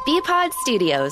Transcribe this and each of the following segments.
BPod Studios.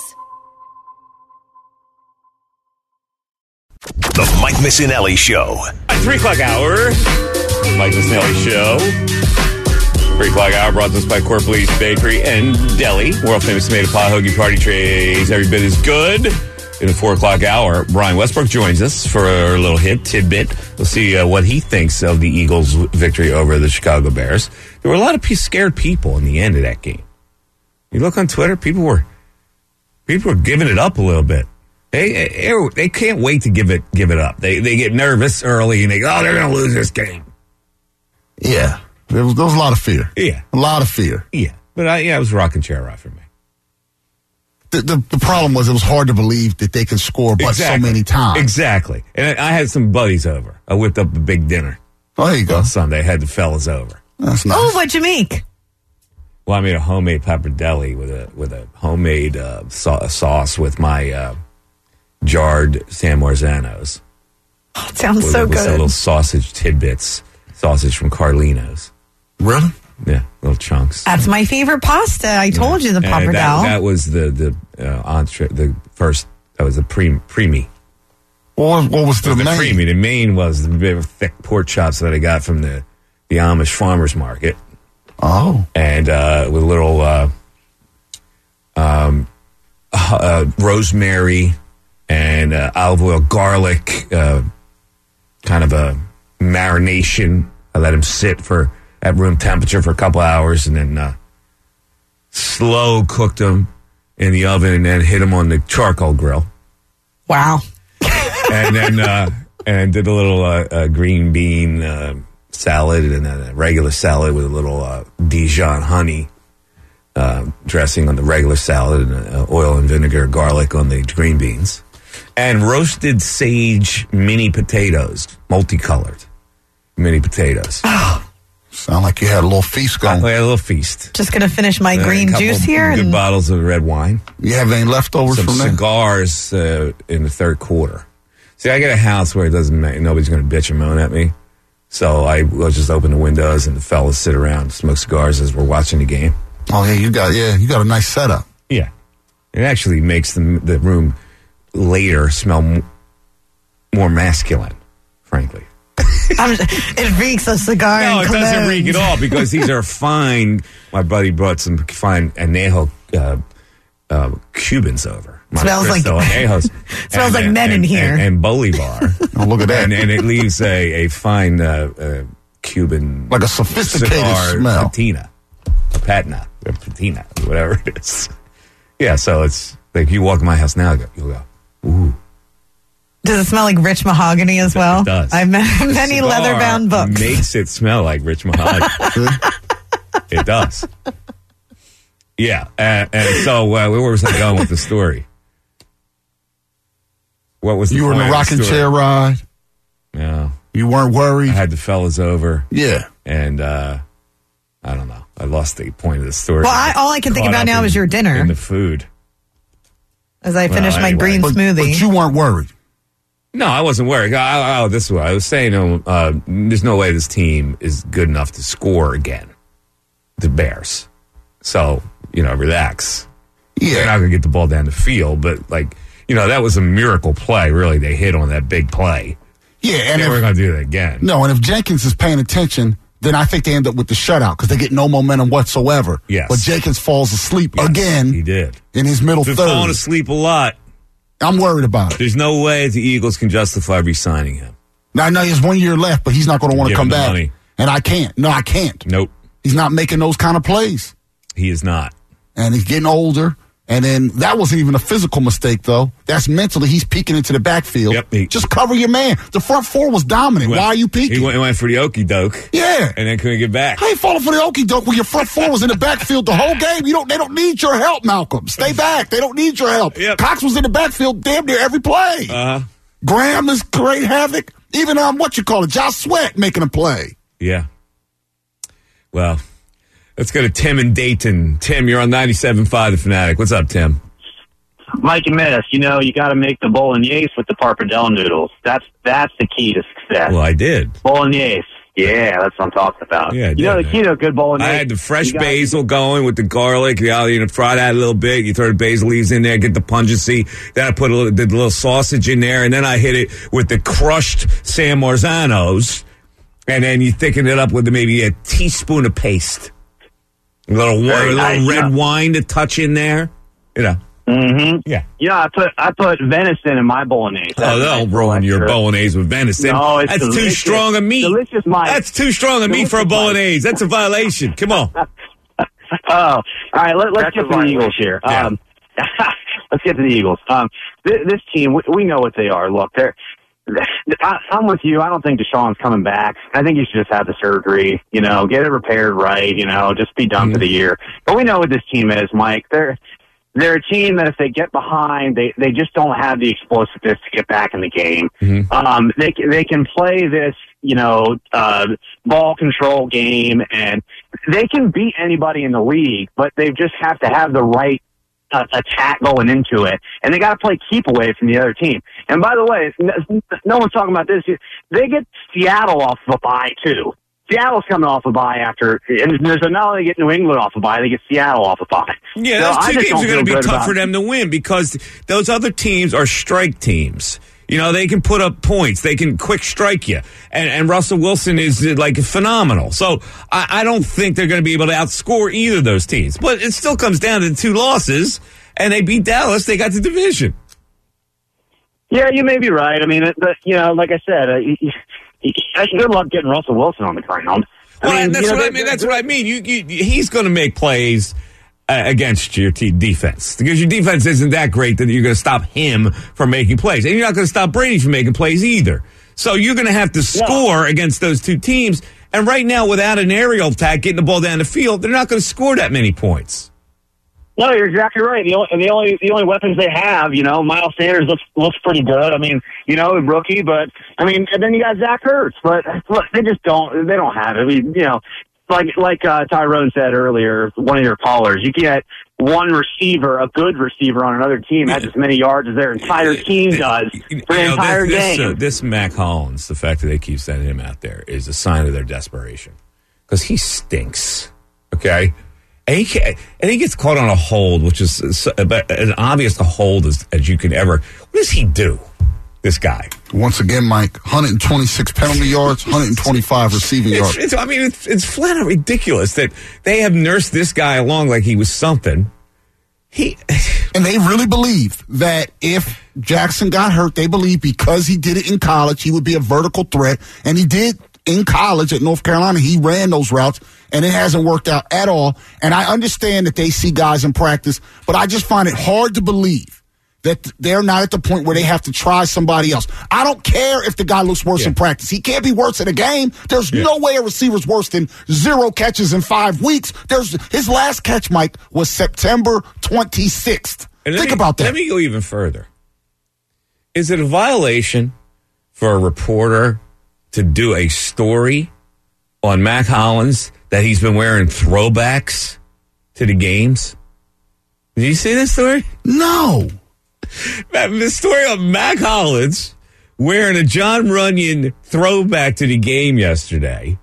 The Mike Missinelli Show. At 3 o'clock hour, Mike Missinelli Show. 3 o'clock hour brought to us by Corplease Bakery and Deli. World famous tomato pie hoagie party trays. Every bit is good. In the 4 o'clock hour, Brian Westbrook joins us for a little tidbit. We'll see what he thinks of the Eagles' victory over the Chicago Bears. There were a lot of scared people in the end of that game. You look on Twitter, people were giving it up a little bit. They can't wait to give it up. They get nervous early and they're going to lose this game. Yeah, there was a lot of fear. Yeah, a lot of fear. Yeah, but it was rocking chair ride for me. The problem was it was hard to believe that they could score so many times. Exactly. And I had some buddies over. I whipped up a big dinner. Oh, there you go. On Sunday, I had the fellas over. That's nice. Oh, what'd you make? Well, I made a homemade pappardelle with a homemade sauce with my jarred San Marzanos. Oh, it sounds so with good. Little sausage tidbits, sausage from Carlino's. Really? Yeah, little chunks. That's my favorite pasta. I told you the pappardelle. That was the entree. The first. That was the preemie. What was the main? Preemie. The main was the big thick pork chops that I got from the Amish farmers market. Oh. And with a little rosemary and olive oil, garlic, kind of a marination. I let them sit at room temperature for a couple hours, and then slow cooked them in the oven, and then hit them on the charcoal grill. Wow. And then and did a little green bean salad, and then a regular salad with a little Dijon honey dressing on the regular salad, and oil and vinegar, garlic on the green beans, and roasted sage mini potatoes, multicolored mini potatoes. Sound like you had a little feast going. I had a little feast. Just going to finish my green juice here. Good bottles of red wine. You have any leftovers from there? Cigars in the third quarter. See, I got a house where nobody's going to bitch and moan at me. So I will just open the windows and the fellas sit around, smoke cigars as we're watching the game. Oh, yeah, you got a nice setup. Yeah. It actually makes the room later smell more masculine, frankly. It reeks of cigar and No, it doesn't reek at all because these are fine. My buddy brought some fine Añejo Cubans over. Smells like smells like men in here. And Bolivar. Oh, look at that. And it leaves a fine Cuban, like a sophisticated cigar smell. Patina, or patina, or patina, whatever it is. Yeah, so it's like you walk in my house now, you'll go, ooh. Does it smell like rich mahogany as well? It does. I've met many leather-bound books. Makes it smell like rich mahogany. It does. Yeah, and so where was I going with the story? What was you were in the rocking chair ride? Yeah. You weren't worried? I had the fellas over. Yeah. And I don't know. I lost the point of the story. Well, all I can think about now is your dinner. And the food. As I finished my green smoothie. But you weren't worried? No, I wasn't worried. This is what I was saying. There's no way this team is good enough to score again. The Bears. So, relax. Yeah. They're not going to get the ball down the field, but that was a miracle play, really. They hit on that big play. Yeah, and we're going to do that again. No, and if Jenkins is paying attention, then I think they end up with the shutout because they get no momentum whatsoever. Yes. But Jenkins falls asleep again. He did. In his middle third. He's falling asleep a lot. I'm worried about it. There's no way the Eagles can justify re-signing him. Now, I know there's 1 year left, but he's not going to want to come back. Money. And I can't. No, I can't. Nope. He's not making those kind of plays. He is not. And he's getting older. And then that wasn't even a physical mistake, though. That's mentally. He's peeking into the backfield. Yep. Just cover your man. The front four was dominant. Why are you peeking? He went for the okie doke. Yeah. And then couldn't get back. I ain't falling for the okie doke when your front four was in the backfield the whole game. They don't need your help, Malcolm. Stay back. They don't need your help. Yep. Cox was in the backfield damn near every play. Graham is great havoc. Even Josh Sweat making a play. Yeah. Well, let's go to Tim in Dayton. Tim, you're on 97.5 The Fanatic. What's up, Tim? Mike and Miss, you got to make the bolognese with the pappardelle noodles. That's the key to success. Well, I did. Bolognese. Yeah, that's what I'm talking about. Yeah, you know the key to a good bolognese. I had the fresh basil going with the garlic. Fry that a little bit. You throw the basil leaves in there, get the pungency. Then I put the little sausage in there, and then I hit it with the crushed San Marzanos. And then you thicken it up with maybe a teaspoon of paste. A little red wine to touch in there. Mm-hmm. Yeah. I put venison in my bolognese. They'll ruin your bolognese with venison. No, it's That's delicious. too strong a meat. Delicious, Mike. That's too strong a meat for a bolognese. That's a violation. Come on. All right. Let's get to the Eagles here. Yeah. Let's get to the Eagles. This team, we know what they are. Look, I'm with you. I don't think Deshaun's coming back. I think he should just have the surgery. Get it repaired right. Just be done for the year. But we know what this team is, Mike. They're a team that if they get behind, they just don't have the explosiveness to get back in the game. Mm-hmm. They can play this, ball control game, and they can beat anybody in the league, but they just have to have the right attack going into it, and they got to play keep away from the other team. And by the way, no one's talking about this. They get Seattle off of a bye too. Seattle's coming off a bye and there's not only get New England off a bye, they get Seattle off a bye. Yeah, those two games are going to be tough for them to win because those other teams are strike teams. They can put up points. They can quick strike you. And Russell Wilson is phenomenal. So I don't think they're going to be able to outscore either of those teams. But it still comes down to the 2 losses, and they beat Dallas. They got the division. Yeah, you may be right. I mean, like I said, good luck getting Russell Wilson on the ground. That's what I mean. He's going to make plays against your defense because your defense isn't that great that you're going to stop him from making plays, and you're not going to stop Brady from making plays either. So you're going to have to score against those two teams. And right now, without an aerial attack getting the ball down the field, they're not going to score that many points. No, you're exactly right. The only weapons they have, Miles Sanders looks pretty good. I mean, rookie, but and then you got Zach Ertz. But look, they don't have it. I mean, like Tyrone said earlier, one of your callers, you get one receiver, a good receiver on another team has as many yards as their entire team does for the entire game. This Mac Hollins, the fact that they keep sending him out there is a sign of their desperation because he stinks. Okay. And he gets caught on a hold, which is as obvious a hold as you can ever. What does he do, this guy? Once again, Mike, 126 penalty yards, 125 receiving yards. It's flat out ridiculous that they have nursed this guy along like he was something. And they really believe that if Jackson got hurt, they believe because he did it in college, he would be a vertical threat. And he did in college at North Carolina. He ran those routes, and it hasn't worked out at all. And I understand that they see guys in practice, but I just find it hard to believe that they're not at the point where they have to try somebody else. I don't care if the guy looks worse in practice. He can't be worse in a game. There's no way a receiver's worse than 0 catches in 5 weeks. His last catch, Mike, was September 26th. Think about that. Let me go even further. Is it a violation for a reporter to do a story on Mac Hollins that he's been wearing throwbacks to the games? Did you see this story? No. The story of Mac Hollins wearing a John Runyon throwback to the game yesterday.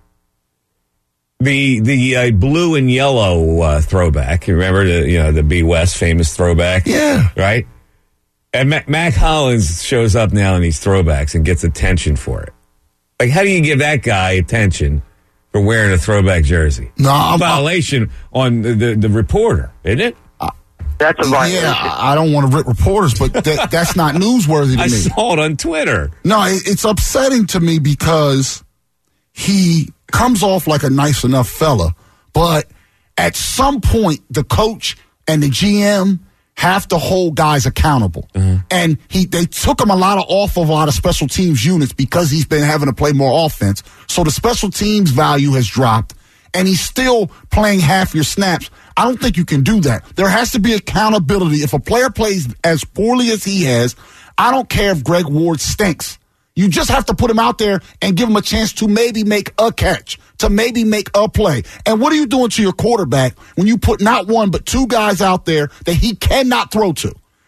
The blue and yellow throwback. You remember the B. West famous throwback? Yeah. Right? And Mac Hollins shows up now in these throwbacks and gets attention for it. Like, how do you give that guy attention for wearing a throwback jersey? No, violation on the reporter, isn't it? That's a violation. Yeah, I don't want to rip reporters, but that's not newsworthy to me. I saw it on Twitter. No, it's upsetting to me because he comes off like a nice enough fella, but at some point, the coach and the GM have to hold guys accountable. Mm-hmm. And they took him off of a lot of special teams units because he's been having to play more offense. So the special teams value has dropped, and he's still playing half your snaps. I don't think you can do that. There has to be accountability. If a player plays as poorly as he has, I don't care if Greg Ward stinks. You just have to put him out there and give him a chance to maybe make a catch, to maybe make a play. And what are you doing to your quarterback when you put not one but 2 guys out there that he cannot throw to?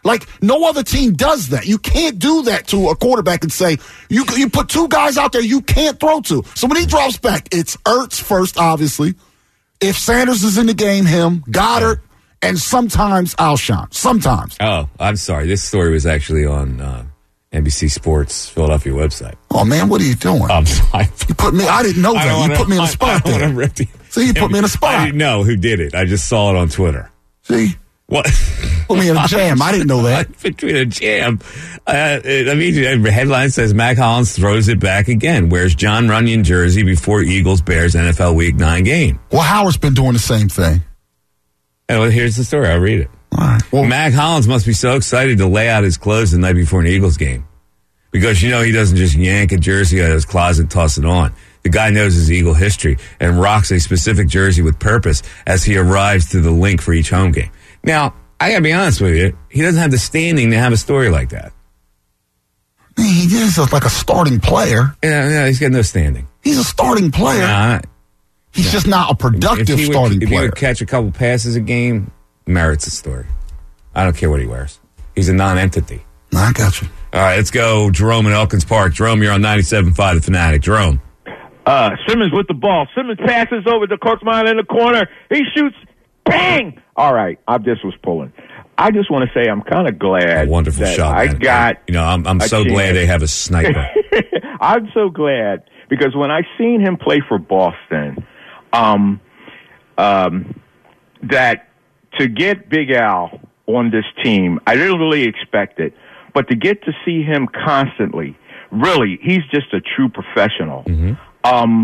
Like, no other team does that. You can't do that to a quarterback and say, you put two guys out there you can't throw to. So when he drops back, it's Ertz first, obviously. If Sanders is in the game, him, Goddard, and sometimes Alshon. Sometimes. Oh, I'm sorry. This story was actually on NBC Sports Philadelphia website. Oh, man, what are you doing? I'm sorry. You put me, I didn't know that. You put me in a spot there. See, you put me in a spot. I didn't know who did it. I just saw it on Twitter. See? What? Put me in a jam. I didn't know that. Between a jam. The headline says Mac Hollins throws it back again. Wears John Runyon jersey before Eagles-Bears NFL Week 9 game. Well, Howard's been doing the same thing. And well, here's the story. I'll read it. All right. Well, Mac Hollins must be so excited to lay out his clothes the night before an Eagles game. Because, he doesn't just yank a jersey out of his closet and toss it on. The guy knows his Eagle history and rocks a specific jersey with purpose as he arrives to the link for each home game. Now, I gotta be honest with you, he doesn't have the standing to have a story like that. He is like a starting player. Yeah, he's got no standing. He's a starting player. He's just not a productive starting player. If he would catch a couple passes a game, merits a story. I don't care what he wears. He's a non-entity. I got you. All right, let's go. Jerome in Elkins Park. Jerome, you're on 97.5 The Fanatic. Jerome. Simmons with the ball. Simmons passes over to Korkmaz in the corner. He shoots. Bang! All right, I just was pulling. I just want to say I'm kind of glad. A wonderful that shot. I man. got. I'm so glad they have a sniper. I'm so glad because when I seen him play for Boston, that to get Big Al on this team, I didn't really expect it, but to get to see him constantly, really, he's just a true professional. Mm-hmm.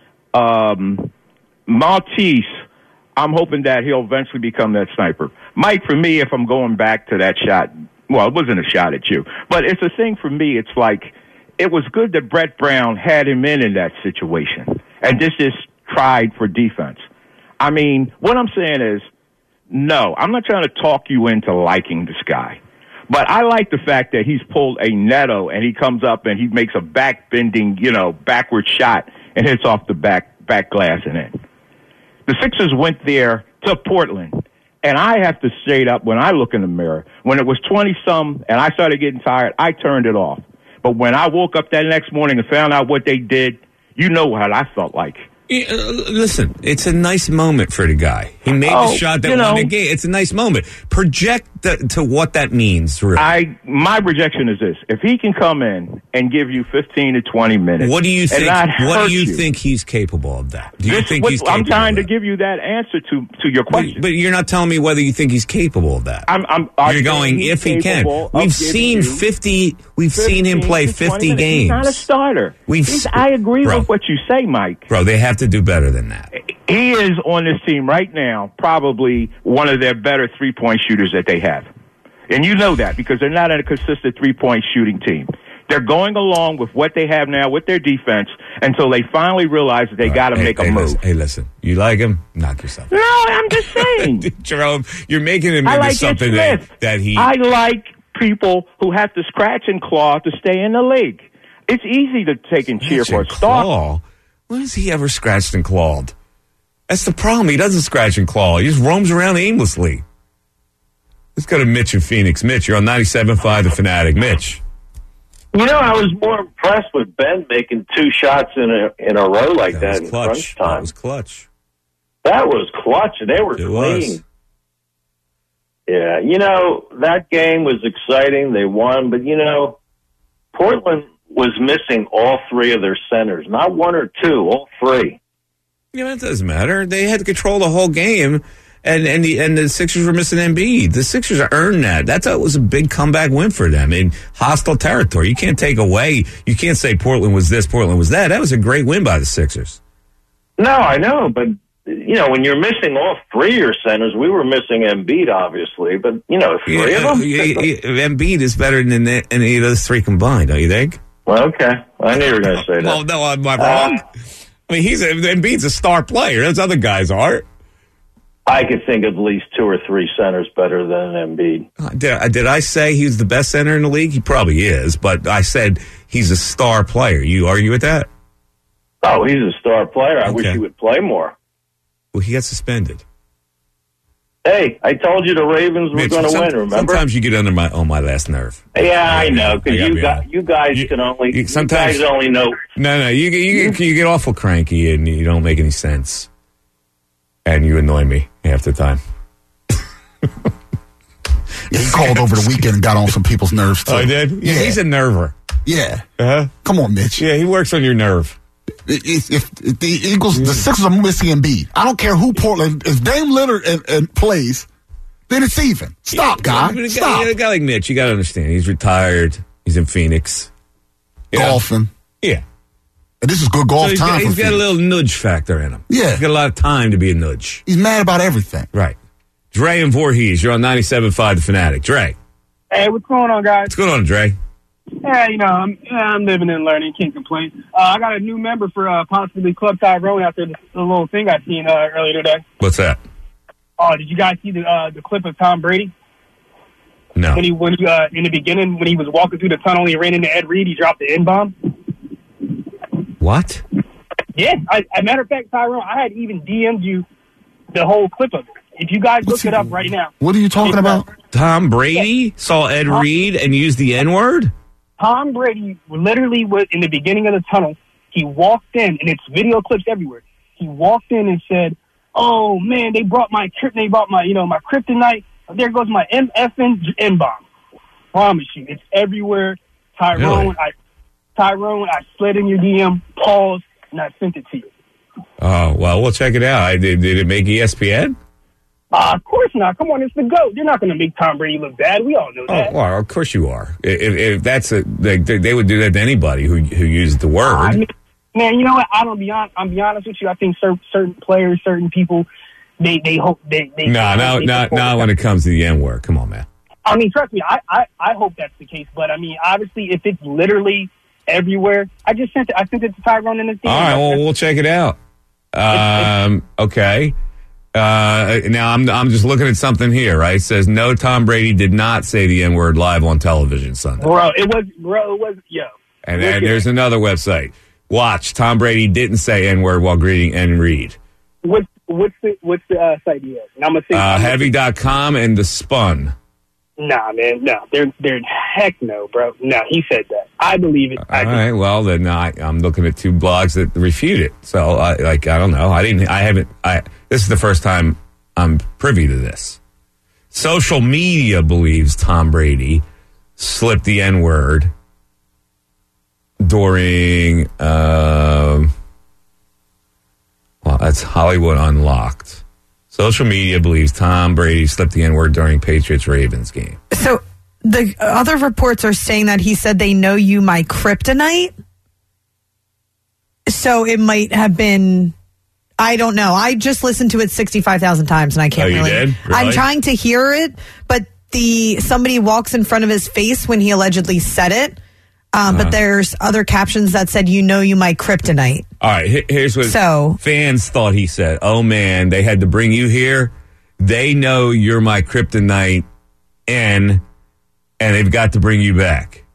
Maltese, I'm hoping that he'll eventually become that sniper. Mike, for me, if I'm going back to that shot, well, it wasn't a shot at you, but it's a thing for me. It's like it was good that Brett Brown had him in that situation and just tried for defense. I mean, what I'm saying is, no, I'm not trying to talk you into liking this guy, but I like the fact that he's pulled a Neto and he comes up and he makes a back-bending, backward shot and hits off the back glass and in. The Sixers went there to Portland, and I have to straight up, when I look in the mirror, when it was 20-some and I started getting tired, I turned it off. But when I woke up that next morning and found out what they did, you know what I felt like. Listen, it's a nice moment for the guy. He made the shot that won the game. It's a nice moment. Project to what that means. Really. My projection is this: if he can come in and give you 15 to 20 minutes, what do you think? What do you think he's capable of that? Do you think he's capable? I'm trying to give you that answer to your question. But you're not telling me whether you think he's capable of that. You're going if he can. We've seen 50. We've seen him play 50 games. He's not a starter. I agree with what you say, Mike. Bro, they have to do better than that. He is on this team right now probably one of their better three-point shooters that they have. And you know that because they're not a consistent three-point shooting team. They're going along with what they have now with their defense until they finally realize that they got to make a move. Listen, you like him? Knock yourself out. No, I'm just saying. Jerome, you're making him into something that he... I like people who have to scratch and claw to stay in the league. It's easy to take and cheer for a star. When has he ever scratched and clawed? That's the problem. He doesn't scratch and claw. He just roams around aimlessly. Let's go to Mitch in Phoenix. Mitch, you're on 97.5 The Fanatic. Mitch. I was more impressed with Ben making two shots in a row like that in crunch time. That was clutch. That was clutch, and they were clean. Yeah, that game was exciting. They won, but, Portland was missing all three of their centers. Not one or two, all three. It doesn't matter. They had to control the whole game, and the Sixers were missing Embiid. The Sixers earned that. That was a big comeback win for them in hostile territory. You can't take away. You can't say Portland was this, Portland was that. That was a great win by the Sixers. No, I know, but when you're missing all three of your centers, we were missing Embiid, obviously, but three of them. Embiid is better than any of those three combined, don't you think? Well, okay, I knew you were going to say that. Well, no, I'm not wrong. I mean, Embiid's a star player. Those other guys are. I could think of at least two or three centers better than Embiid. Did I say he's the best center in the league? He probably is, but I said he's a star player. You argue with that? Oh, he's a star player. I wish he would play more. Well, he got suspended. Hey, I told you the Ravens were going to win. Remember? Sometimes you get on my last nerve. Yeah, I know, because you guys only know. No, you get awful cranky and you don't make any sense, and you annoy me half the time. Yeah, he called over the weekend and got on some people's nerves too. Oh, he did? Yeah, he's a nerver. Yeah. Uh-huh. Come on, Mitch. Yeah, he works on your nerve. If the Eagles, the Sixers are missing Embiid, I don't care who Portland. If Dame Lillard and plays, then it's even. Stop, guy. Stop. A guy like Mitch, you got to understand. He's retired. He's in Phoenix. Golfing. Yeah. And this is good golf time. He's got a little nudge factor in him. Yeah. He's got a lot of time to be a nudge. He's mad about everything. Right. Dre and Voorhees, you're on 97.5 The Fanatic. Dre. Hey, what's going on, guys? What's going on, Dre? Yeah, I'm living and learning. Can't complain. I got a new member for possibly Club Tyrone after the little thing I seen earlier today. What's that? Oh, did you guys see the clip of Tom Brady? No. When he in the beginning, when he was walking through the tunnel, he ran into Ed Reed. He dropped the N-bomb. What? Yeah. As a matter of fact, Tyrone, I had even DM'd you the whole clip of it. If you guys look it up right now. What are you talking about? Tom Brady saw Ed Reed and used the N-word? Tom Brady literally was in the beginning of the tunnel. He walked in, and it's video clips everywhere. He walked in and said, "Oh man, they brought my my kryptonite. There goes my MFN N-bomb." Promise you, it's everywhere. Tyrone, really? I slid in your DM, paused, and I sent it to you. Oh well, we'll check it out. Did it make ESPN? Of course not. Come on, it's the GOAT. You're not going to make Tom Brady look bad. We all know that. Oh, well, of course you are. If that's they would do that to anybody who used the word. I mean, man, you know what? I'm be honest with you. I think certain players, certain people, they hope they. Not when it comes to the N-word. Come on, man. I mean, trust me. I hope that's the case. But I mean, obviously, if it's literally everywhere, I sent it to Tyrone in his team. All right, well, we'll check it out. Okay. Now I'm just looking at something here, right? It says no, Tom Brady did not say the N-word live on television Sunday. It was yo. And there's another website. Watch, Tom Brady didn't say N-word while greeting Ed Reed. What's the site he has? And I'm gonna say Heavy.com and The Spun. Nah, man, no. They're heck no, bro. No, he said that. I believe it. All right, well then I'm looking at two blogs that refute it. So I don't know. This is the first time I'm privy to this. Social media believes Tom Brady slipped the N-word during that's Hollywood Unlocked. Social media believes Tom Brady slipped the N-word during Patriots-Ravens game. So the other reports are saying that he said, "They know you, my kryptonite." So it might have been, I don't know. I just listened to it 65,000 times and I can't you did? Really? I'm trying to hear it, but somebody walks in front of his face when he allegedly said it. But there's other captions that said, "You know you, my kryptonite." All right, here's what fans thought he said. "Oh, man, they had to bring you here. They know you're my kryptonite, and they've got to bring you back."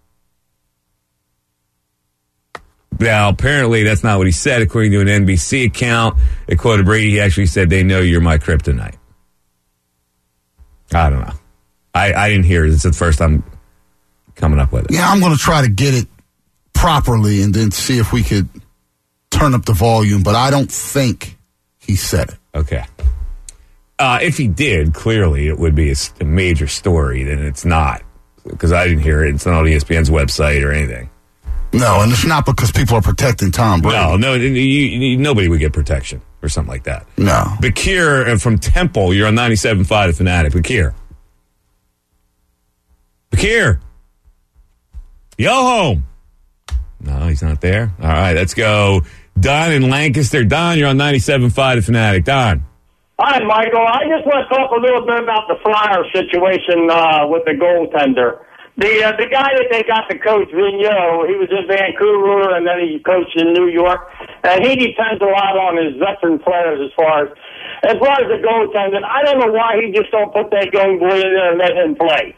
Now, apparently, that's not what he said. According to an NBC account, it quoted Brady. He actually said, "They know you're my kryptonite." I don't know. I didn't hear it. It's the first time coming up with it. Yeah, I'm going to try to get it properly and then see if we could turn up the volume, but I don't think he said it. Okay. If he did, clearly it would be a major story. Then it's not, because I didn't hear it. It's not on ESPN's website or anything. No, and it's not because people are protecting Tom Brady. No, nobody would get protection or something like that. No. Bakir from Temple, you're on 97.5 The Fanatic. Bakir. Yo home. No, he's not there. All right, let's go. Don in Lancaster. Don, you're on 97.5 The Fanatic. Don. Hi, Michael. I just want to talk a little bit about the Flyer situation with the goaltender. The guy that they got to coach, Vigneault, he was in Vancouver and then he coached in New York. And he depends a lot on his veteran players as far as the goaltender. I don't know why he just don't put that young boy in there and let him play.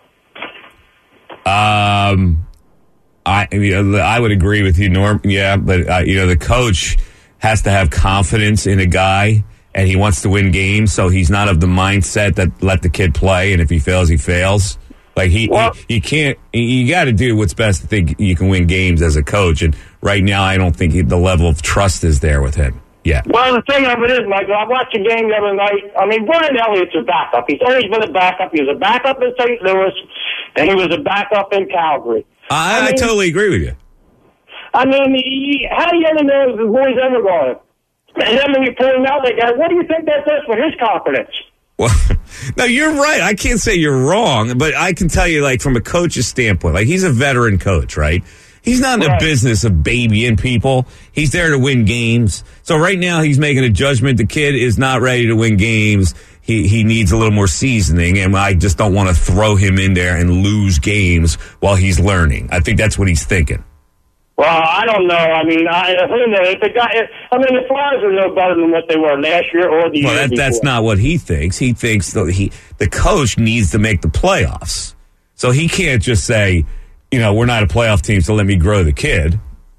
I would agree with you, Norm. Yeah, but the coach has to have confidence in a guy, and he wants to win games, so he's not of the mindset that let the kid play, and if he fails, he fails. Like you can't. You got to do what's best to think you can win games as a coach. And right now, I don't think the level of trust is there with him. Yeah. Well, the thing of it is, Michael, I watched a game the other night. I mean, Brian Elliott's a backup. He's always been a backup. He was a backup in St. Louis, and he was a backup in Calgary. I totally agree with you. I mean, how do you ever know if the boy's ever going? And then when you pull him out, they go, what do you think that does for his confidence? Well, no, you're right. I can't say you're wrong, but I can tell you, like, from a coach's standpoint, like, he's a veteran coach, right? He's not in the business of babying people. He's there to win games. So right now he's making a judgment. The kid is not ready to win games. He needs a little more seasoning, and I just don't want to throw him in there and lose games while he's learning. I think that's what he's thinking. Well, I don't know. I mean, who knows? The Flyers are no better than what they were last year or the year before. That's not what he thinks. He thinks the coach needs to make the playoffs. So he can't just say, we're not a playoff team, so let me grow the kid.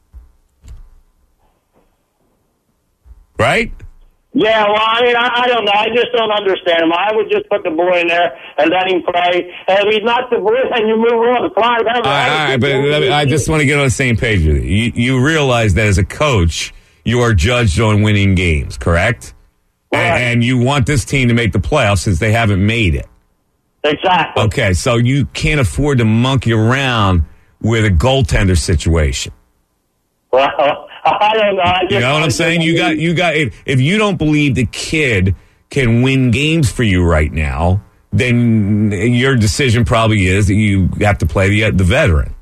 Right? Yeah, well, I mean, I don't know. I just don't understand him. I would just put the boy in there and let him play. And if he's not the boy, then you move on. The Flyers have all right, but I just want to get on the same page with you. You realize that as a coach, you are judged on winning games, correct? Right. And you want this team to make the playoffs since they haven't made it. Exactly. Okay, so you can't afford to monkey around with a goaltender situation. Well, I don't know. You know what I'm saying? You got. If you don't believe the kid can win games for you right now, then your decision probably is that you have to play the veteran.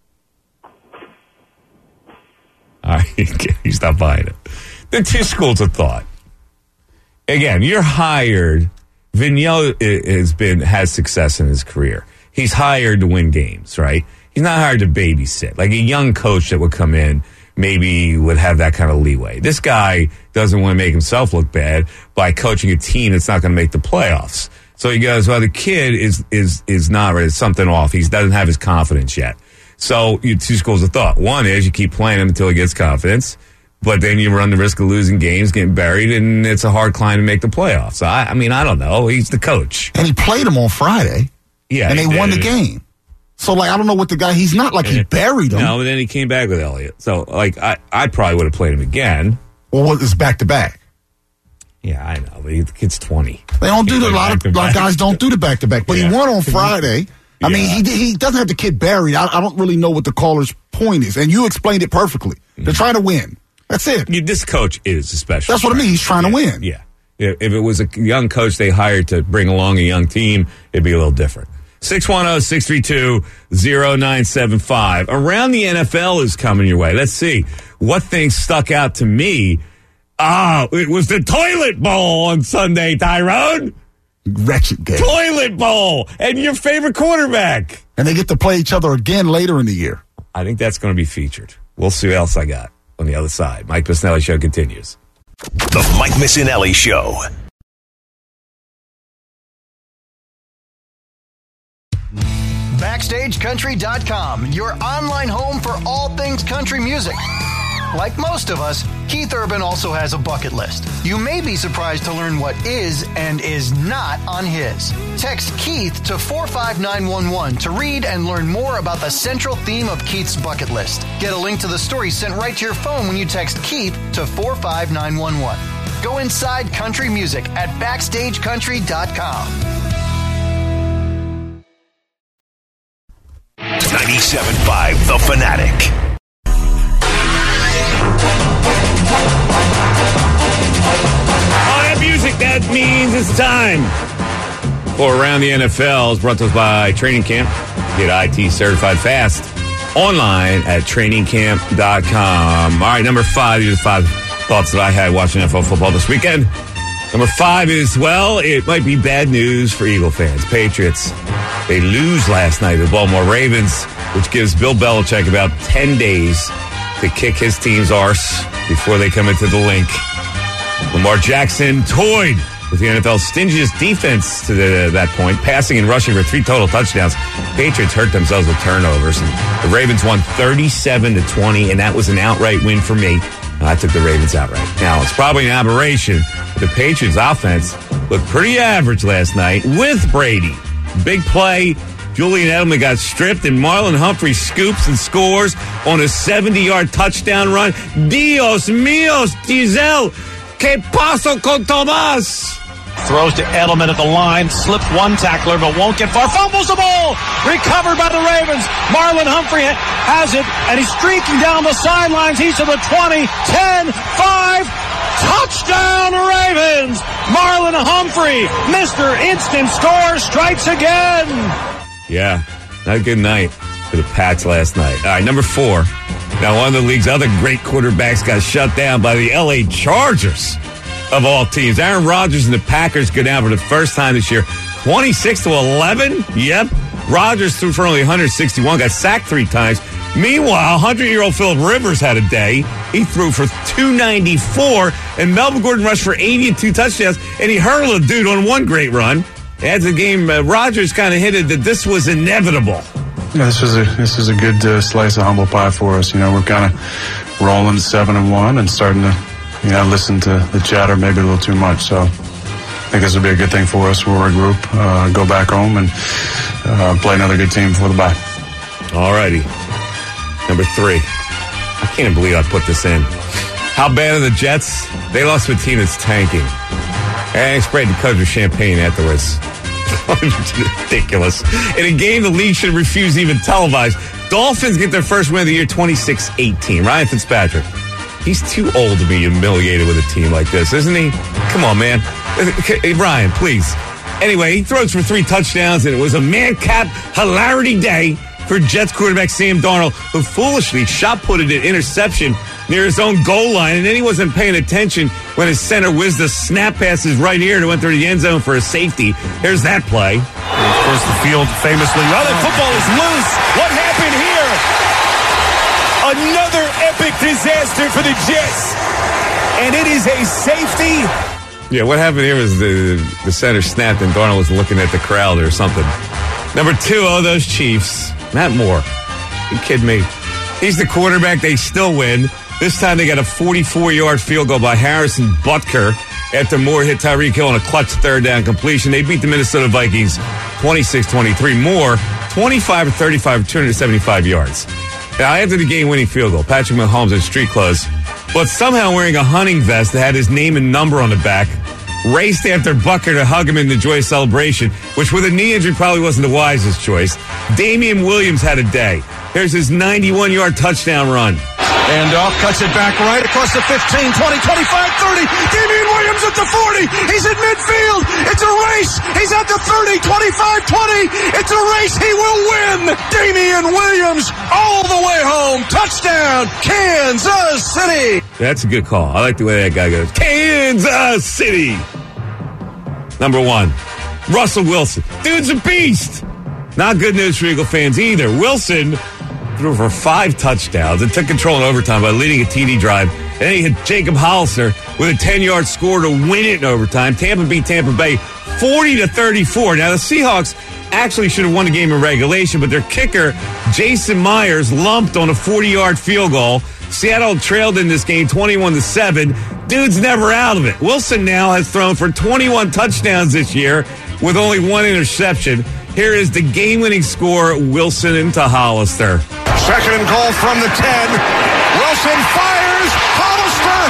All right, you stop buying it. There are two schools of thought. Again, you're hired. Vigneault has success in his career. He's hired to win games, right? He's not hired to babysit. Like a young coach that would come in maybe would have that kind of leeway. This guy doesn't want to make himself look bad by coaching a team that's not going to make the playoffs. So he goes, well, the kid is not ready. There's something off. He doesn't have his confidence yet. So you two schools of thought. One is you keep playing him until he gets confidence, but then you run the risk of losing games, getting buried, and it's a hard climb to make the playoffs. So I mean, I don't know. He's the coach. And he played him on Friday. Yeah. And they won the game. So, I don't know what the guy, he's not like he buried him. No, but then he came back with Elliott. So, I probably would have played him again. Well, it's back-to-back. Yeah, I know, but the kid's 20. They don't do a lot of guys don't do the back-to-back. But he won on Friday. I mean, he doesn't have the kid buried. I don't really know what the caller's point is. And you explained it perfectly. They're trying to win. That's it. This coach is a special. That's what I mean. He's trying to win. Yeah. If it was a young coach they hired to bring along a young team, it'd be a little different. 610-632-0975. Around the NFL is coming your way. Let's see. What things stuck out to me? It was the Toilet Bowl on Sunday, Tyrone. Wretched game. Toilet Bowl. And your favorite quarterback. And they get to play each other again later in the year. I think that's going to be featured. We'll see what else I got on the other side. Mike Missinelli Show continues. The Mike Missinelli Show. BackstageCountry.com, your online home for all things country music. Like most of us, Keith Urban also has a bucket list. You may be surprised to learn what is and is not on his. Text Keith to 45911 to read and learn more about the central theme of Keith's bucket list. Get a link to the story sent right to your phone when you text Keith to 45911. Go inside country music at BackstageCountry.com. 97.5 The Fanatic. All that music, that means it's time for Around the NFL. Is brought to us by Training Camp. Get IT certified fast online at trainingcamp.com. All right, number 5. These are 5 thoughts that I had watching NFL football this weekend. Number 5 is, it might be bad news for Eagle fans. Patriots, they lose last night to the Baltimore Ravens, which gives Bill Belichick about 10 days to kick his team's arse before they come into the link. Lamar Jackson toyed with the NFL's stingiest defense to that point, passing and rushing for 3 total touchdowns. Patriots hurt themselves with turnovers, and the Ravens won 37-20, and that was an outright win for me. I took the Ravens outright. Now, it's probably an aberration. The Patriots offense looked pretty average last night with Brady. Big play. Julian Edelman got stripped, and Marlon Humphrey scoops and scores on a 70-yard touchdown run. Dios míos, Giselle, que paso con Tomás? Throws to Edelman at the line, slips one tackler, but won't get far. Fumbles the ball! Recovered by the Ravens. Marlon Humphrey has it, and he's streaking down the sidelines. He's to the 20, 10, 5. Touchdown, Ravens! Marlon Humphrey, Mr. Instant Score, strikes again. Yeah, not a good night for the Pats last night. All right, number 4. Now, one of the league's other great quarterbacks got shut down by the L.A. Chargers. Of all teams, Aaron Rodgers and the Packers go down for the first time this year, 26-11. Yep, Rodgers threw for only 161, got sacked 3 times. Meanwhile, 100-year-old Phillip Rivers had a day. He threw for 294, and Melvin Gordon rushed for 80 and 2 touchdowns, and he hurled a dude on one great run. As the game, Rodgers kind of hinted that this was inevitable. Yeah, this is a good slice of humble pie for us. You know, we're kind of rolling 7-1 and starting to, listen to the chatter maybe a little too much. So I think this will be a good thing for us. We'll regroup, go back home, and play another good team before the bye. All righty. Number 3. I can't believe I put this in. How bad are the Jets? They lost to a team that's tanking. And I sprayed the Cubs with champagne afterwards. Ridiculous. In a game the league should refuse to even televise. Dolphins get their first win of the year, 26-18. Ryan Fitzpatrick. He's too old to be humiliated with a team like this, isn't he? Come on, man. Hey, Ryan, please. Anyway, he throws for 3 touchdowns, and it was a man-cap hilarity day for Jets quarterback Sam Darnold, who foolishly shot-putted an interception near his own goal line, and then he wasn't paying attention when his center whizzed the snap passes right here to went through the end zone for a safety. Here's that play. Of course, the field famously, the football is loose. What happened here? Another epic disaster for the Jets. And it is a safety. Yeah, what happened here was the center snapped and Darnold was looking at the crowd or something. Number 2, those Chiefs. Matt Moore. You kidding me? He's the quarterback. They still win. This time they got a 44-yard field goal by Harrison Butker after Moore hit Tyreek Hill on a clutch 3rd down completion. They beat the Minnesota Vikings 26-23. Moore, 25 for 35 for 275 yards. Now, after the game-winning field goal, Patrick Mahomes in street clothes, but somehow wearing a hunting vest that had his name and number on the back, raced after Butker to hug him in the joyous celebration, which with a knee injury probably wasn't the wisest choice. Damian Williams had a day. Here's his 91-yard touchdown run. Handoff, cuts it back right across the 15, 20, 25, 30. Damian Williams at the 40. He's in midfield. It's a race. He's at the 30, 25, 20. It's a race. He will win. Damian Williams all the way home. Touchdown, Kansas City. That's a good call. I like the way that guy goes. Kansas City. Number 1, Russell Wilson. Dude's a beast. Not good news for Eagle fans either. Wilson threw for 5 touchdowns and took control in overtime by leading a TD drive. And then he hit Jacob Hollister with a 10-yard score to win it in overtime. Tampa beat Tampa Bay 40-34. Now, the Seahawks actually should have won the game in regulation, but their kicker, Jason Myers, lumped on a 40-yard field goal. Seattle trailed in this game 21-7. Dude's never out of it. Wilson now has thrown for 21 touchdowns this year with only 1 interception. Here is the game-winning score, Wilson into Hollister. 2nd and goal from the 10. Wilson fires. Hollister,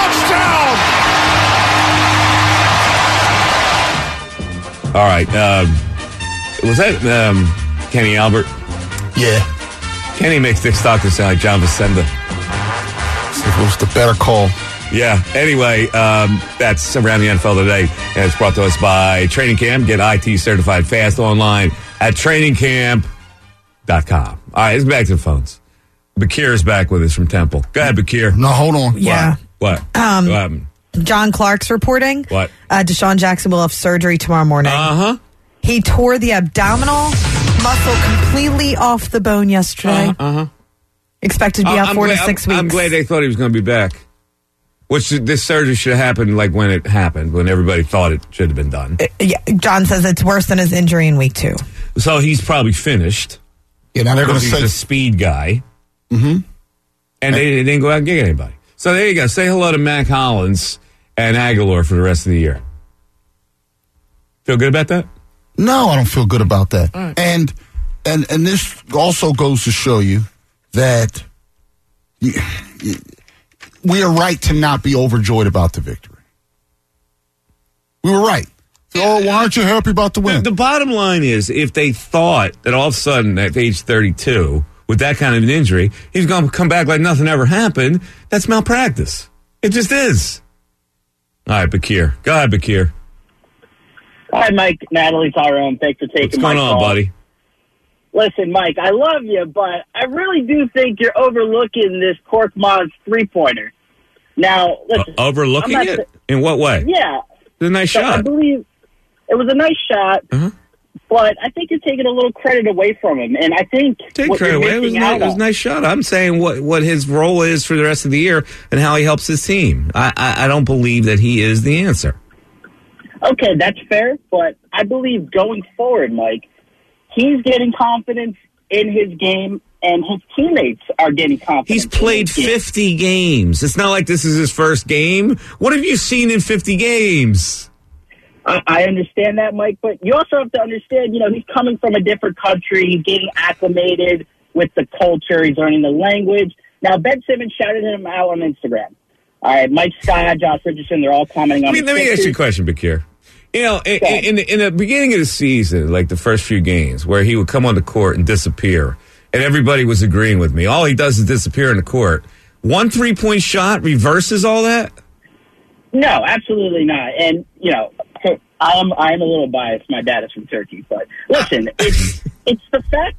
touchdown. All right. Was that Kenny Albert? Yeah. Kenny makes Dick Stockton sound like John Vicenda. It was the better call. Yeah. Anyway, that's around the NFL today. And it's brought to us by Training Camp. Get IT certified fast online at trainingcamp.com. All right, let's back to the phones. Bakir is back with us from Temple. Go ahead, Bakir. No, hold on. Yeah. What? What happened? John Clark's reporting. What? Deshaun Jackson will have surgery tomorrow morning. Uh-huh. He tore the abdominal muscle completely off the bone yesterday. Uh-huh. Expected to be out 4 to 6 weeks. I'm glad they thought he was going to be back. Which this surgery should have happened like when it happened, when everybody thought it should have been done. Yeah, John says it's worse than his injury in week 2. So he's probably finished. Yeah, now they're going to say he's a speed guy. Mm-hmm. And they didn't go out and get anybody. So there you go. Say hello to Mac Hollins and Aguilar for the rest of the year. Feel good about that? No, I don't feel good about that. Right. And this also goes to show you that we are right to not be overjoyed about the victory. We were right. Oh, why aren't you happy about the win? The bottom line is, if they thought that all of a sudden at age 32, with that kind of an injury, he's going to come back like nothing ever happened, that's malpractice. It just is. All right, Bakir. Go ahead, Bakir. Hi, Mike, Natalie, Tyrone. Thanks for taking my call. What's going on, buddy? Listen, Mike, I love you, but I really do think you're overlooking this Korkmaz three-pointer. Now, listen. Overlooking it? In what way? Yeah. It's a nice shot. I believe it was a nice shot, but I think you're taking a little credit away from him. And I think Take credit away. It was a nice shot. I'm saying what his role is for the rest of the year and how he helps his team. I don't believe that he is the answer. Okay, that's fair, but I believe going forward, Mike, he's getting confidence in his game, and his teammates are getting confidence. He's played 50 games. It's not like this is his first game. What have you seen in 50 games? I understand that, Mike, but you also have to understand, he's coming from a different country. He's getting acclimated with the culture. He's learning the language. Now, Ben Simmons shouted him out on Instagram. All right, Mike Scott, Josh Richardson, they're all commenting on let me ask you a question, Bakir. In the beginning of the season, like the first few games, where he would come on the court and disappear, and everybody was agreeing with me. All he does is disappear in the court. One 3-point shot reverses all that? No, absolutely not. And, I am a little biased. My dad is from Turkey, but listen, it's the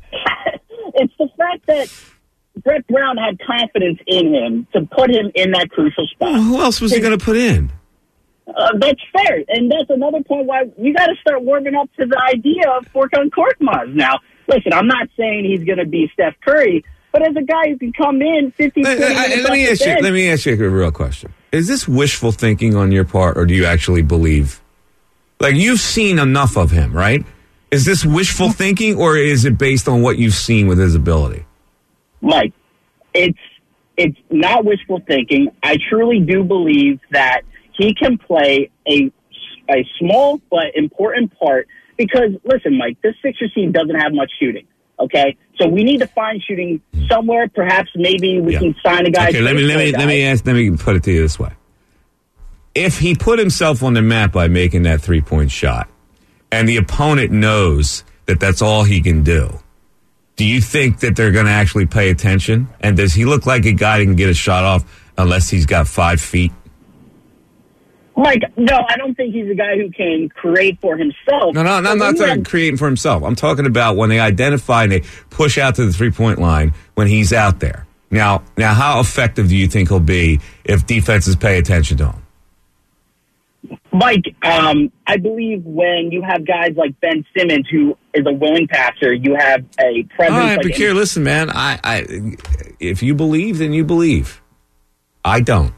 fact that Brett Brown had confidence in him to put him in that crucial spot. Well, who else was he going to put in? That's fair, and that's another point why you got to start warming up to the idea of Furkan Korkmaz. Now, listen, I'm not saying he's going to be Steph Curry, but as a guy who can come in 50, 20 minutes let me ask you a real question. Is this wishful thinking on your part, or do you actually believe? Like, you've seen enough of him, right? Is this wishful thinking, or is it based on what you've seen with his ability? Mike, it's not wishful thinking. I truly do believe that he can play a small but important part because, listen, Mike, this Sixers team doesn't have much shooting, okay? So we need to find shooting somewhere. Perhaps maybe we can sign a guy. Okay, let me put it to you this way. If he put himself on the map by making that 3-point shot and the opponent knows that that's all he can do you think that they're going to actually pay attention? And does he look like a guy that can get a shot off unless he's got 5 feet? Mike, no, I don't think he's a guy who can create for himself. No, I'm not talking creating for himself. I'm talking about when they identify and they push out to the 3-point line when he's out there. Now, how effective do you think he'll be if defenses pay attention to him? Mike, I believe when you have guys like Ben Simmons, who is a willing passer, you have a presence. All right, Bakir, listen, man. If you believe, then you believe. I don't.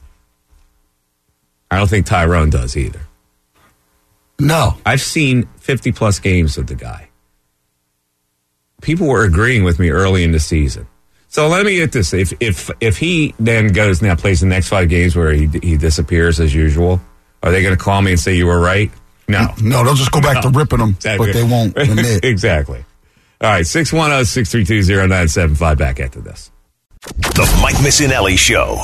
I don't think Tyrone does either. No. I've seen 50-plus games of the guy. People were agreeing with me early in the season. So let me get this. If he then goes now plays the next 5 games where he disappears as usual, are they going to call me and say you were right? No. No, they'll just go back to ripping them, but they won't admit. Exactly. All right, 610-632-0975, back after this. The Mike Missinelli Show.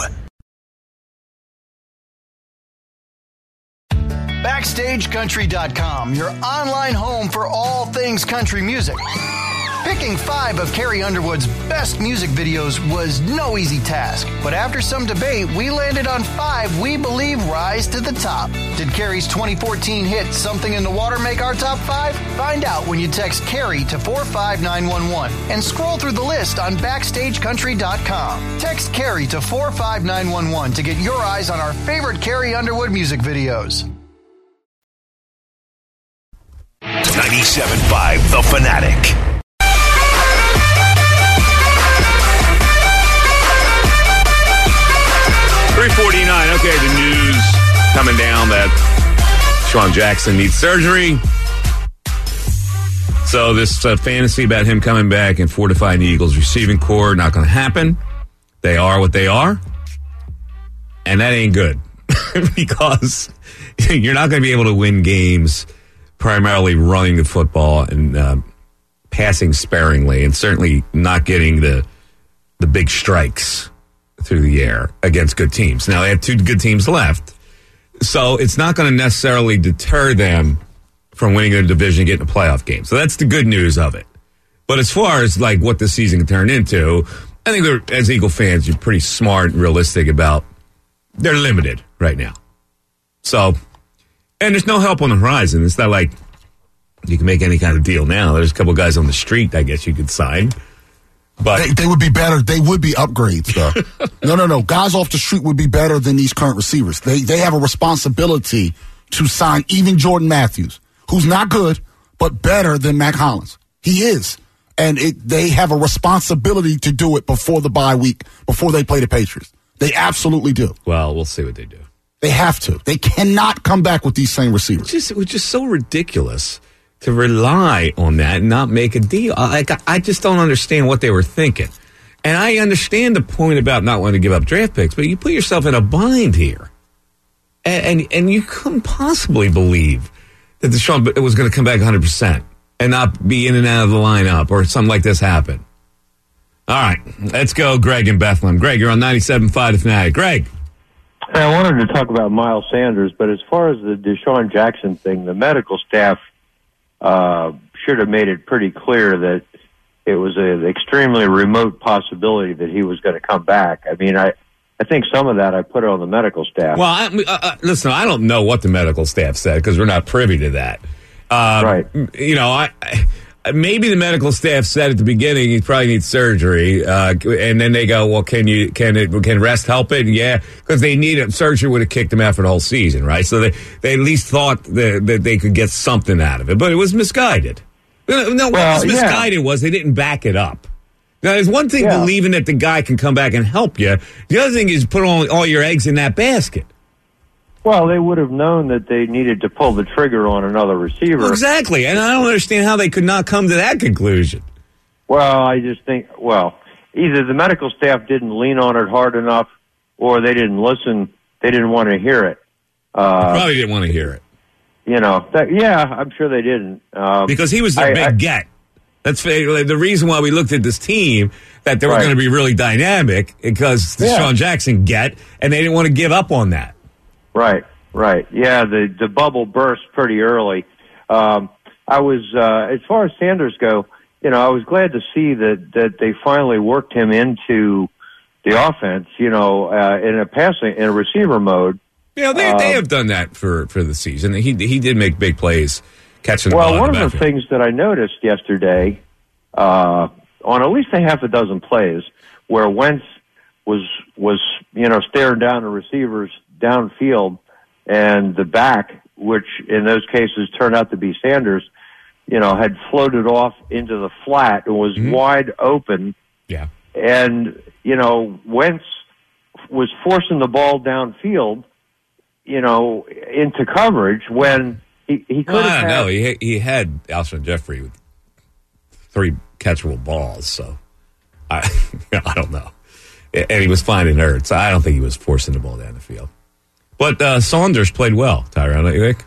BackstageCountry.com, your online home for all things country music. Picking 5 of Carrie Underwood's best music videos was no easy task, but after some debate, we landed on 5 we believe rise to the top. Did Carrie's 2014 hit Something in the Water make our top 5? Find out when you text Carrie to 45911 and scroll through the list on BackstageCountry.com. Text Carrie to 45911 to get your eyes on our favorite Carrie Underwood music videos. 97.5 The Fanatic. .349. Okay, the news coming down that Sean Jackson needs surgery. So this fantasy about him coming back and fortifying the Eagles' receiving core, not going to happen. They are what they are. And that ain't good. because you're not going to be able to win games primarily running the football and passing sparingly, and certainly not getting the big strikes through the air against good teams. Now, they have 2 good teams left, so it's not going to necessarily deter them from winning their division and getting a playoff game. So that's the good news of it. But as far as like what the season can turn into, I think as Eagle fans, you're pretty smart and realistic about they're limited right now. So, and there's no help on the horizon. It's not like you can make any kind of deal now. There's a couple guys on the street, I guess you could sign. But they would be better. They would be upgrades, though. No. Guys off the street would be better than these current receivers. They have a responsibility to sign even Jordan Matthews, who's not good, but better than Mac Hollins. He is. And they have a responsibility to do it before the bye week, before they play the Patriots. They absolutely do. Well, we'll see what they do. They have to. They cannot come back with these same receivers. It was just so ridiculous to rely on that and not make a deal. I just don't understand what they were thinking. And I understand the point about not wanting to give up draft picks, but you put yourself in a bind here. And you couldn't possibly believe that Deshaun was going to come back 100% and not be in and out of the lineup or something like this happen. All right, let's go, Greg in Bethlehem. Greg, you're on 97.5 The Fanatic. Greg. I wanted to talk about Miles Sanders, but as far as the Deshaun Jackson thing, the medical staff should have made it pretty clear that it was an extremely remote possibility that he was going to come back. I mean, I think some of that I put on the medical staff. Well, listen, I don't know what the medical staff said because we're not privy to that. Right. You know, maybe the medical staff said at the beginning he probably needs surgery, and then they go, "Well, can rest help it?" Yeah, because they need it. Surgery would have kicked him out for the whole season, right? So they at least thought that they could get something out of it, but it was misguided. No, what was misguided was they didn't back it up. Now, there's one thing believing that the guy can come back and help you. The other thing is put all your eggs in that basket. Well, they would have known that they needed to pull the trigger on another receiver. Exactly, and I don't understand how they could not come to that conclusion. Well, I just think, either the medical staff didn't lean on it hard enough, or they didn't listen. They didn't want to hear it. Probably didn't want to hear it. You know, I'm sure they didn't. Because he was their big get. That's the reason why we looked at this team, that they were going to be really dynamic, because Deshaun Jackson get, and they didn't want to give up on that. Right. Yeah, the bubble burst pretty early. I was, as far as Sanders go, I was glad to see that they finally worked him into the offense, in a receiver mode. Yeah, they have done that for the season. He did make big plays catching the ball. Well, one of the things that I noticed yesterday, on at least a half a dozen plays, where Wentz was staring down the receivers downfield, and the back, which in those cases turned out to be Sanders, had floated off into the flat and was wide open. Yeah. And, Wentz was forcing the ball downfield, into coverage when he could have. No, he had Alshon Jeffrey with 3 catchable balls, so I don't know. And he was finding Ertz. I don't think he was forcing the ball down the field. But Saunders played well, Tyrone, don't you think?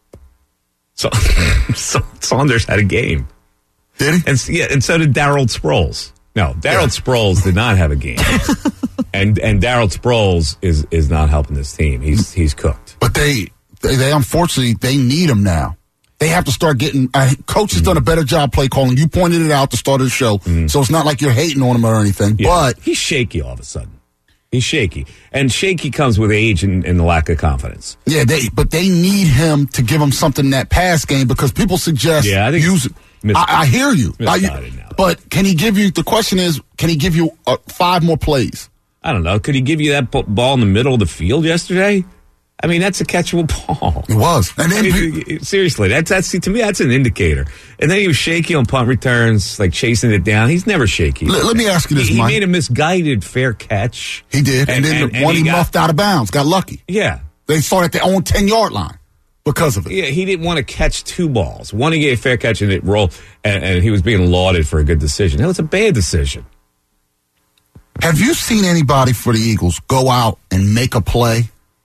So Saunders had a game. Did he? And so did Darryl Sproles. No, Darryl Sproles did not have a game. and Darryl Sproles is not helping this team. He's cooked. But they unfortunately, they need him now. They have to start getting. Coach has done a better job play calling. You pointed it out at the start of the show, so it's not like you're hating on him or anything. Yeah. But he's shaky all of a sudden. He's shaky, and shaky comes with age and the lack of confidence. Yeah, but they need him to give them something in that pass game, because people suggest use it. I hear you, but can he give you? The question is, can he give you 5 more plays? I don't know. Could he give you that ball in the middle of the field yesterday? I mean, that's a catchable ball. It was. And then seriously, that's to me, that's an indicator. And then he was shaky on punt returns, like chasing it down. He's never shaky. Let me ask you this, Mike. Mike. He made a misguided fair catch. He did. And then the one he muffed out of bounds, got lucky. Yeah. They started at their own 10-yard line because of it. Yeah, he didn't want to catch 2 balls. One, he gave a fair catch and it rolled, and he was being lauded for a good decision. That was a bad decision. Have you seen anybody for the Eagles go out and make a play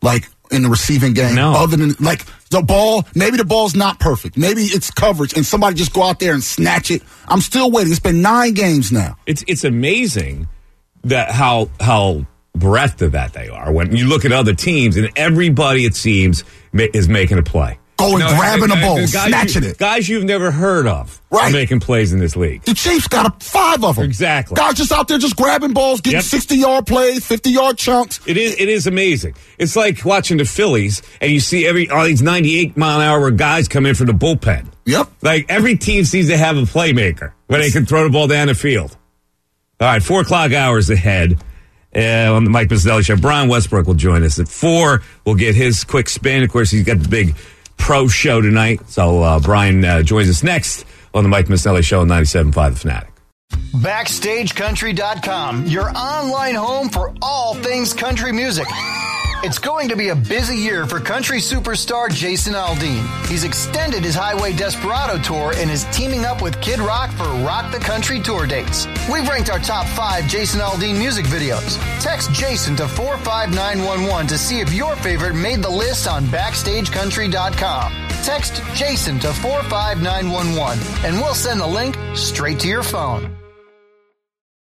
like in the receiving game? No. Other than like the ball, maybe the ball's not perfect. Maybe it's coverage and somebody just go out there and snatch it. I'm still waiting. It's been 9 games now. It's amazing that how bereft of that they are. When you look at other teams and everybody, it seems, is making a play. Grabbing a ball, snatching it. Guys you've never heard of are making plays in this league. The Chiefs got 5 of them. Exactly. Guys just out there just grabbing balls, getting 60-yard plays, 50-yard chunks. It is amazing. It's like watching the Phillies, and you see all these 98-mile-an-hour guys come in for the bullpen. Yep. Like every team seems to have a playmaker where they can throw the ball down the field. All right, 4 o'clock hours ahead on the Mike Missanelli Show. Brian Westbrook will join us at 4. We'll get his quick spin. Of course, he's got the big pro show tonight. So Brian joins us next on the Mike Missanelli Show on 97.5 The Fanatic. BackstageCountry.com, your online home for all things country music. It's going to be a busy year for country superstar Jason Aldean. He's extended his Highway Desperado tour and is teaming up with Kid Rock for Rock the Country tour dates. We've ranked our top 5 Jason Aldean music videos. Text Jason to 45911 to see if your favorite made the list on BackstageCountry.com. Text Jason to 45911 and we'll send the link straight to your phone.